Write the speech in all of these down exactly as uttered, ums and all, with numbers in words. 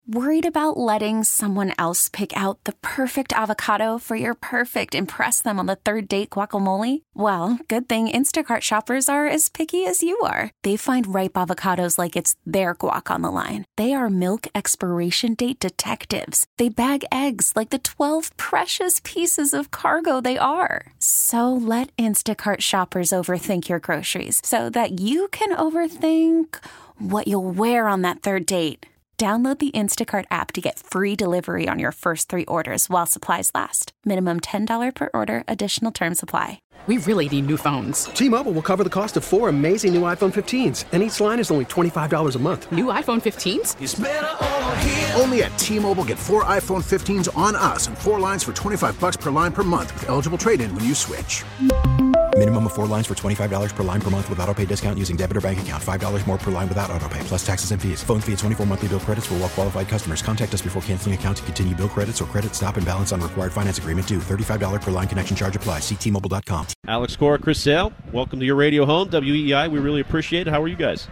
Worried about letting someone else pick out the perfect avocado for your perfect impress them on the third date guacamole? Well, good thing Instacart shoppers are as picky as you are. They find ripe avocados like it's their guac on the line. They are milk expiration date detectives. They bag eggs like the twelve precious pieces of cargo they are. So let Instacart shoppers overthink your groceries so that you can overthink what you'll wear on that third date. Download the Instacart app to get free delivery on your first three orders while supplies last. Minimum ten dollars per order. Additional terms apply. We really need new phones. T-Mobile will cover the cost of four amazing new iPhone fifteens, and each line is only twenty-five dollars a month. New iPhone fifteens? It's better over here. Only at T-Mobile, get four iPhone fifteens on us and four lines for twenty-five dollars per line per month with eligible trade-in when you switch. Minimum of four lines for twenty-five dollars per line per month with autopay discount using debit or bank account. five dollars more per line without autopay, plus taxes and fees. Phone fee at twenty-four monthly bill credits for well-qualified customers. Contact us before canceling account to continue bill credits or credit stop and balance on required finance agreement due. thirty-five dollars per line connection charge applies. See T Mobile dot com. Alex Cora, Chris Sale, welcome to your radio home, W E I. We really appreciate it. How are you guys?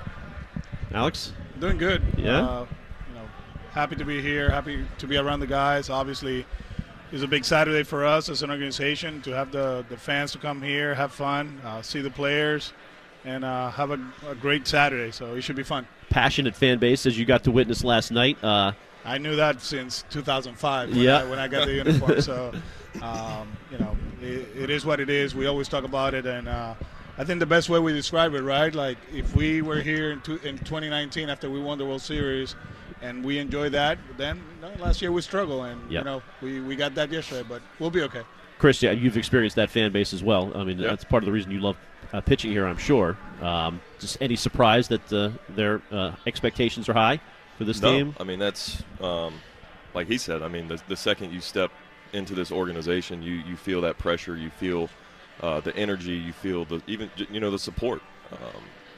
Alex? Doing good. Yeah? Uh, you know, happy to be here, happy to be around the guys. Obviously, it's a big Saturday for us as an organization to have the, the fans to come here, have fun, uh, see the players, and uh, have a, a great Saturday. So it should be fun. Passionate fan base, as you got to witness last night. Uh, I knew that since two thousand five when, yeah. I, when I got the uniform. So, um, you know, it, it is what it is. We always talk about it, and uh, I think the best way we describe it, right? Like if we were here in, two, in twenty nineteen after we won the World Series, and we enjoy that, then you know, last year we struggled, and yep. you know we, we got that yesterday, but we'll be okay. Chris, yeah, you've experienced that fan base as well. I mean, yep. that's part of the reason you love uh, pitching here, I'm sure. Um, just any surprise that uh, their uh, expectations are high for this no, team? I mean, that's um, like he said. I mean, the, the second you step into this organization, you, you feel that pressure, you feel uh, the energy, you feel the even you know the support. Um,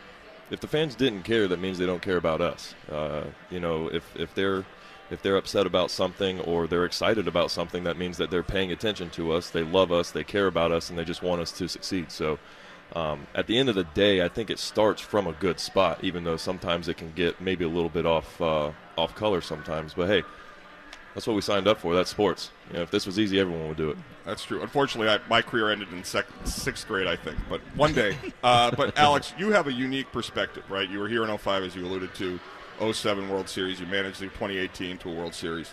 If the fans didn't care, that means they don't care about us. Uh, you know, if, if they're if they're upset about something or they're excited about something, that means that they're paying attention to us. They love us, they care about us, and they just want us to succeed. So um, at the end of the day, I think it starts from a good spot, even though sometimes it can get maybe a little bit off uh, off color sometimes. But, hey, that's what we signed up for. That's sports. You know, if this was easy, everyone would do it. That's true. Unfortunately, I, my career ended in sec- sixth grade, I think, but one day. Uh, but, Alex, you have a unique perspective, right? You were here in oh five, as you alluded to, oh seven World Series. You managed the twenty eighteen to a World Series.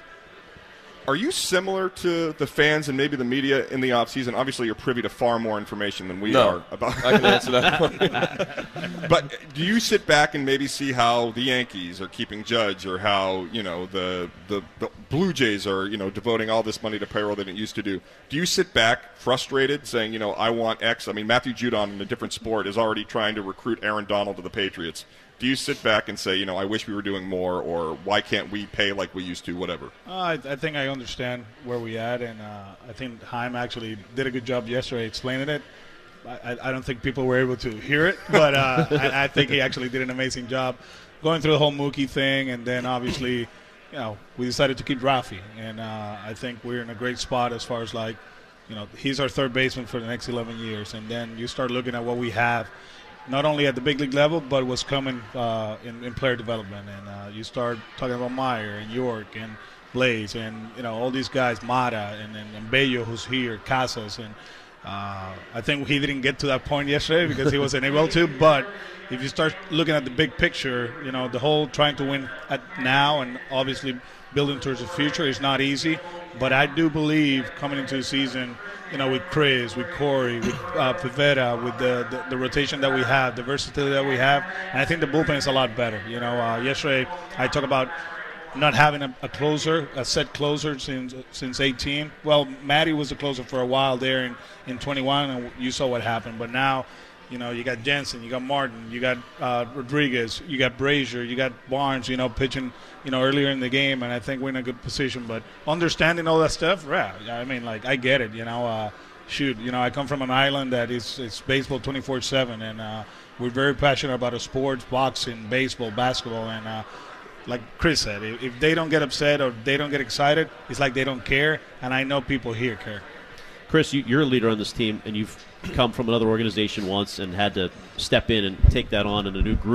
Are you similar to the fans and maybe the media in the offseason? Obviously, you're privy to far more information than we no, are. About I can answer that. But do you sit back and maybe see how the Yankees are keeping Judge, or how you know the, the the Blue Jays are you know devoting all this money to payroll they didn't used to do? Do you sit back frustrated, saying you know I want X? I mean, Matthew Judon in a different sport is already trying to recruit Aaron Donald to the Patriots. Do you sit back and say, you know, I wish we were doing more, or why can't we pay like we used to, whatever? Uh, I, I think I understand where we at, and uh, I think Chaim actually did a good job yesterday explaining it. I, I don't think people were able to hear it, but uh, I, I think he actually did an amazing job going through the whole Mookie thing, and then obviously, you know, we decided to keep Rafi, and uh, I think we're in a great spot as far as like, you know, he's our third baseman for the next eleven years, and then you start looking at what we have, not only at the big league level, but what's coming uh, in, in player development. And uh, you start talking about Meyer and York and Blaze and, you know, all these guys, Mata and, and, and Bello, who's here, Casas. And uh, I think he didn't get to that point yesterday because he wasn't able to. But if you start looking at the big picture, you know, the whole trying to win at now and obviously building towards the future is not easy. But I do believe coming into the season, you know, with Chris, with Corey, with uh, Pivetta, with the, the, the rotation that we have, the versatility that we have, and I think the bullpen is a lot better. You know, uh, yesterday I talked about not having a, a closer, a set closer since since eighteen. Well, Matty was the closer for a while there in, in twenty-one, and you saw what happened. But now, you know, you got Jensen, you got Martin, you got uh, Rodriguez, you got Brazier, you got Barnes, you know, pitching, you know, earlier in the game, and I think we're in a good position. But understanding all that stuff, yeah, I mean, like, I get it, you know. Uh, shoot, you know, I come from an island that is it's baseball twenty-four seven, and uh, we're very passionate about our sports, boxing, baseball, basketball, and uh, like Chris said, if, if they don't get upset or they don't get excited, it's like they don't care, and I know people here care. Chris, you, you're a leader on this team, and you've come from another organization once and had to step in and take that on in a new group.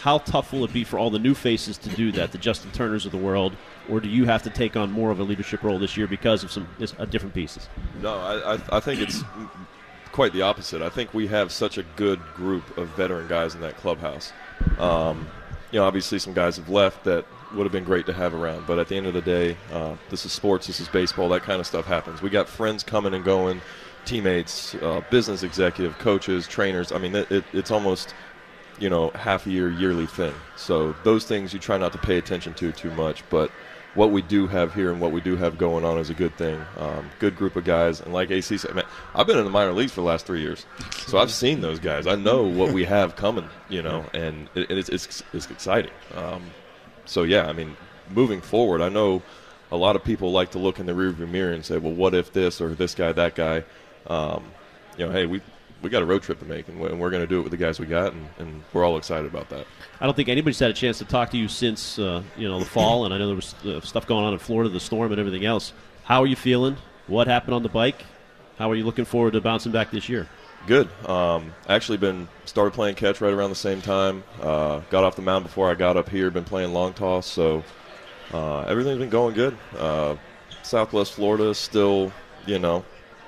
how tough will it be for all the new faces to do that, the Justin Turners of the world, or do you have to take on more of a leadership role this year because of some uh, different pieces? No, I, I, I think it's quite the opposite. I think we have such a good group of veteran guys in that clubhouse. Um, you know, obviously some guys have left that would have been great to have around, but at the end of the day, uh, this is sports, this is baseball, that kind of stuff happens. We got friends coming and going, teammates, uh, business executive, coaches, trainers. I mean, it, it, it's almost, you know, half a year, yearly thing. So those things you try not to pay attention to too much, but what we do have here and what we do have going on is a good thing. Um, good group of guys, and like A C said, man, I've been in the minor leagues for the last three years, so I've seen those guys. I know what we have coming, you know, and it, it's, it's it's exciting. Um, so yeah, I mean, moving forward, I know a lot of people like to look in the rearview mirror and say, well, what if this or this guy, that guy? Um, you know, hey, we we got a road trip to make, and we're going to do it with the guys we got, and, and we're all excited about that. I don't think anybody's had a chance to talk to you since uh, you know the fall, and I know there was uh, stuff going on in Florida, the storm and everything else. How are you feeling? What happened on the bike? How are you looking forward to bouncing back this year? Good. Um, actually been started playing catch right around the same time. Uh, got off the mound before I got up here. Been playing long toss, so uh, everything's been going good. Uh, Southwest Florida still, you know,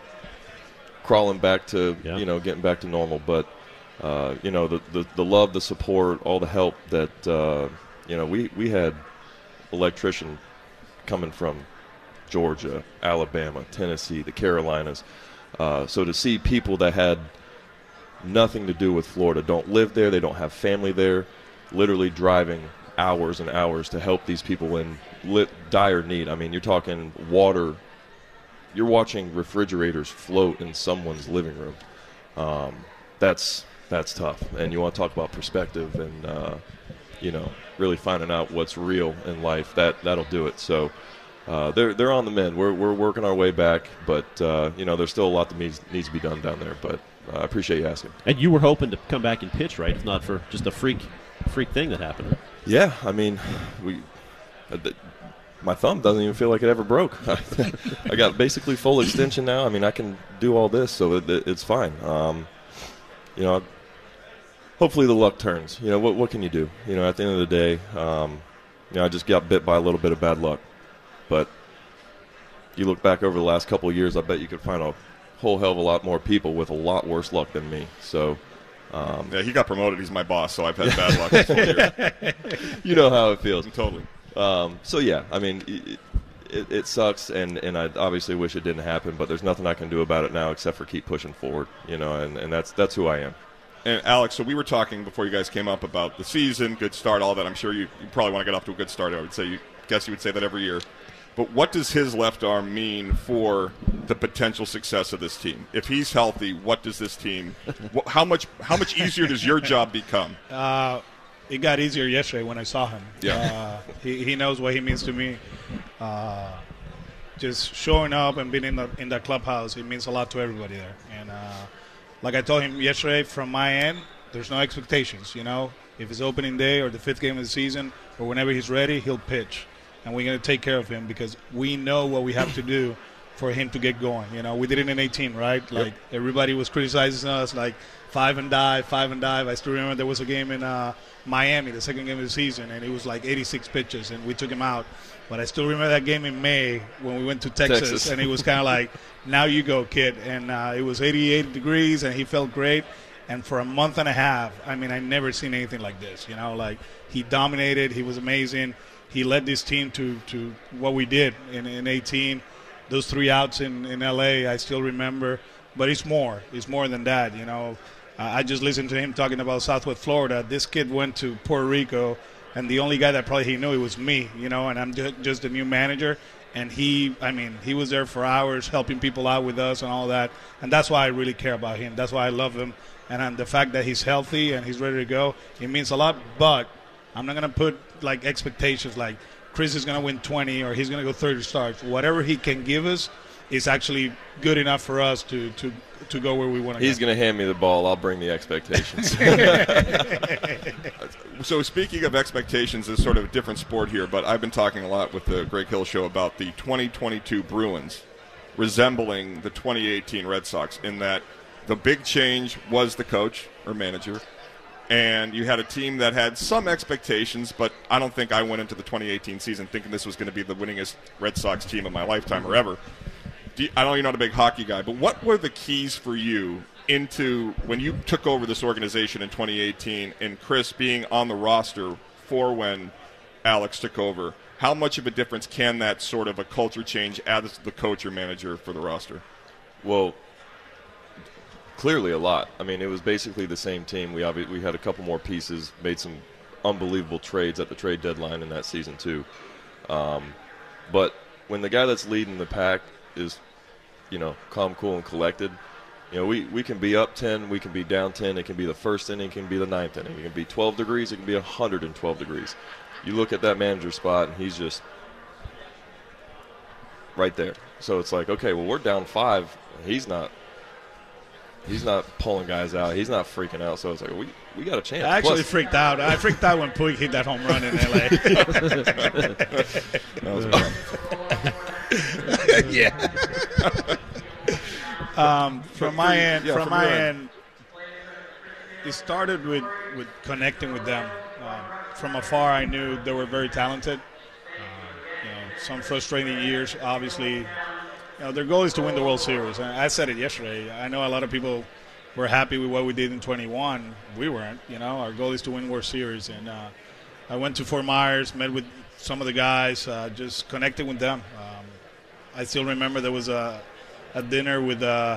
crawling back to, yeah. you know, getting back to normal. But, uh, you know, the, the, the love, the support, all the help that, uh, you know, we, we had electrician coming from Georgia, Alabama, Tennessee, the Carolinas. Uh, so to see people that had nothing to do with Florida, don't live there, they don't have family there, literally driving hours and hours to help these people in lit, dire need. I mean, you're talking water. You're watching refrigerators float in someone's living room. Um, that's that's tough. And you want to talk about perspective and, uh, you know, really finding out what's real in life. That, that'll do it. So uh, they're they're on the mend. We're we're working our way back, but, uh, you know, there's still a lot that needs, needs to be done down there. But uh, I appreciate you asking. And you were hoping to come back and pitch, right, if not for just a freak freak thing that happened. Yeah, I mean, we uh, – my thumb doesn't even feel like it ever broke. I got basically full extension now. I mean, I can do all this, so it, it, it's fine. Um, you know, hopefully the luck turns. You know, what what can you do? You know, at the end of the day, um, you know, I just got bit by a little bit of bad luck. But you look back over the last couple of years, I bet you could find a whole hell of a lot more people with a lot worse luck than me. So, um, yeah, he got promoted. He's my boss, so I've had bad luck this whole year. You know how it feels. Totally. Um, so, yeah, I mean, it, it, it sucks, and, and I obviously wish it didn't happen, but there's nothing I can do about it now except for keep pushing forward, you know, and, and that's that's who I am. And, Alex, so we were talking before you guys came up about the season, good start, all that. I'm sure you, you probably want to get off to a good start. I would say, you guess you would say that every year. But what does his left arm mean for the potential success of this team? If he's healthy, what does this team – how much how much easier does your job become? Uh It got easier yesterday when I saw him. Yeah. Uh, he, he knows what he means to me. Uh, just showing up and being in the in that clubhouse, it means a lot to everybody there. And uh, like I told him yesterday, from my end, there's no expectations. You know, if it's opening day or the fifth game of the season or whenever he's ready, he'll pitch, and we're gonna take care of him because we know what we have to do for him to get going. You know, we did it in eighteen, right? Like yep. Everybody was criticizing us, like five and dive, five and dive. I still remember there was a game in uh, Miami, the second game of the season, and it was like eighty-six pitches, and we took him out. But I still remember that game in May when we went to Texas, Texas. And it was kind of like, now you go, kid. And uh, it was eighty-eight degrees, and he felt great. And for a month and a half, I mean, I never seen anything like this. You know, like he dominated. He was amazing. He led this team to, to what we did in, in eighteen. Those three outs in, in L A, I still remember. But it's more. It's more than that, you know. Uh, I just listened to him talking about Southwest Florida. This kid went to Puerto Rico, and the only guy that probably he knew it was me, you know, and I'm just, just a new manager. And he, I mean, he was there for hours helping people out with us and all that. And that's why I really care about him. That's why I love him. And um, the fact that he's healthy and he's ready to go, it means a lot. But I'm not going to put, like, expectations like Chris is going to win twenty or he's going to go thirty starts. Whatever he can give us is actually good enough for us to, to, to go where we want to go. He's going to hand me the ball. I'll bring the expectations. So speaking of expectations, it's sort of a different sport here, but I've been talking a lot with the Greg Hill Show about the twenty twenty-two Bruins resembling the twenty eighteen Red Sox in that the big change was the coach or manager, and you had a team that had some expectations, but I don't think I went into the twenty eighteen season thinking this was going to be the winningest Red Sox team of my lifetime or ever. Do you, I know you're not a big hockey guy, but what were the keys for you into when you took over this organization in twenty eighteen and Chris being on the roster for when Alex took over? How much of a difference can that sort of a culture change as the coach or manager for the roster? Well, clearly a lot. I mean, it was basically the same team. We obvi- we had a couple more pieces, made some unbelievable trades at the trade deadline in that season too. Um, but when the guy that's leading the pack is, you know, calm, cool, and collected, you know, we, we can be up ten, we can be down ten. It can be the first inning, it can be the ninth inning. It can be twelve degrees, it can be one hundred twelve degrees. You look at that manager spot, and he's just right there. So it's like, okay, well, we're down five. He's not he's not pulling guys out. He's not freaking out. So it's like, we we got a chance. I actually Plus, freaked out. I freaked out when Puig hit that home run in L A. that was fun. Yeah. um, from my end, yeah, from, from my your end, it started with, with connecting with them. Um, from afar, I knew they were very talented. Um, you know, some frustrating years, obviously. You know, their goal is to win the World Series. And I said it yesterday. I know a lot of people were happy with what we did in twenty-one. We weren't. You know, our goal is to win World Series. And uh, I went to Fort Myers, met with some of the guys, uh, just connected with them. Um, I still remember there was a, a dinner with uh,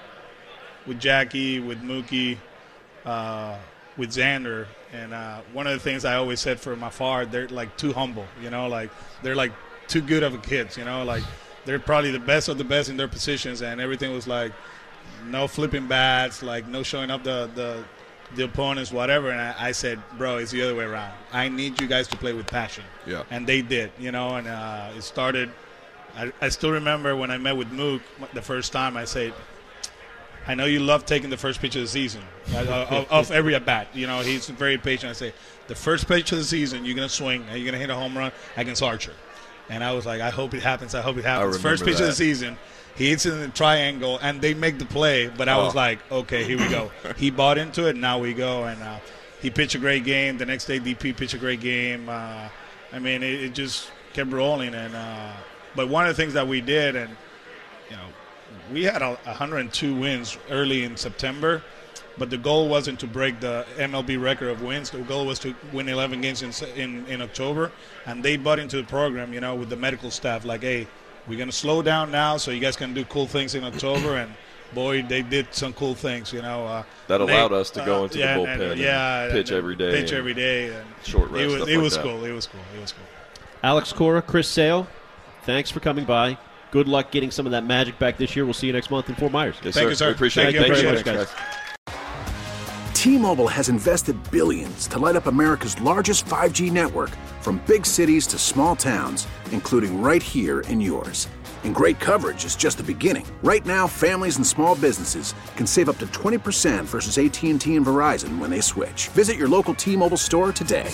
with Jackie, with Mookie, uh, with Xander. And uh, one of the things I always said for my father, they're like too humble, you know, like they're like too good of a kids, you know, like they're probably the best of the best in their positions, and everything was like no flipping bats, like no showing up the the, the opponents, whatever. And I, I said, bro, it's the other way around. I need you guys to play with passion. Yeah. And they did, you know, and uh, it started. I, I still remember when I met with Mook the first time, I said, I know you love taking the first pitch of the season, uh, of, of every at-bat. You know, he's very patient. I say, the first pitch of the season, you're going to swing, and you're going to hit a home run against Archer. And I was like, I hope it happens. I hope it happens. First pitch that. of the season, he hits it in the triangle, and they make the play. But I oh. was like, okay, here we go. He bought into it, now we go. And uh, he pitched a great game. The next day, D P pitched a great game. Uh, I mean, it, it just kept rolling. And uh, but one of the things that we did, and, you know, we had a, one hundred two wins early in September, but the goal wasn't to break the M L B record of wins. The goal was to win eleven games in in, in October, and they bought into the program, you know, with the medical staff, like, hey, we're going to slow down now so you guys can do cool things in October, and, boy, they did some cool things, you know. Uh, that allowed they, us to go into uh, yeah, the bullpen and, yeah, and pitch and, every day. Pitch every day. And short rest, It was, stuff it like was that. cool. It was cool. It was cool. Alex Cora, Chris Sale, thanks for coming by. Good luck getting some of that magic back this year. We'll see you next month in Fort Myers. Yes, Thank sir. you, sir. We appreciate Thank it. you. Thank you Appreciate very it. much, guys. T-Mobile has invested billions to light up America's largest five G network, from big cities to small towns, including right here in yours. And great coverage is just the beginning. Right now, families and small businesses can save up to twenty percent versus A T and T and Verizon when they switch. Visit your local T-Mobile store today.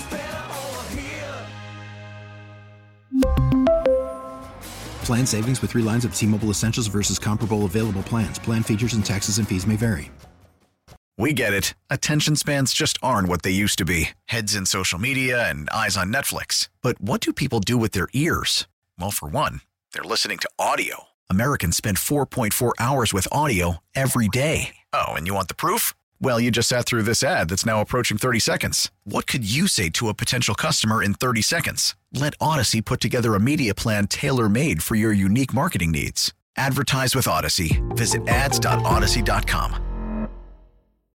Plan savings with three lines of T-Mobile Essentials versus comparable available plans. Plan features and taxes and fees may vary. We get it. Attention spans just aren't what they used to be. Heads in social media and eyes on Netflix. But what do people do with their ears? Well, for one, they're listening to audio. Americans spend four point four hours with audio every day. Oh, and you want the proof? Well, you just sat through this ad that's now approaching thirty seconds. What could you say to a potential customer in thirty seconds? Let Odyssey put together a media plan tailor-made for your unique marketing needs. Advertise with Odyssey. Visit ads dot odyssey dot com.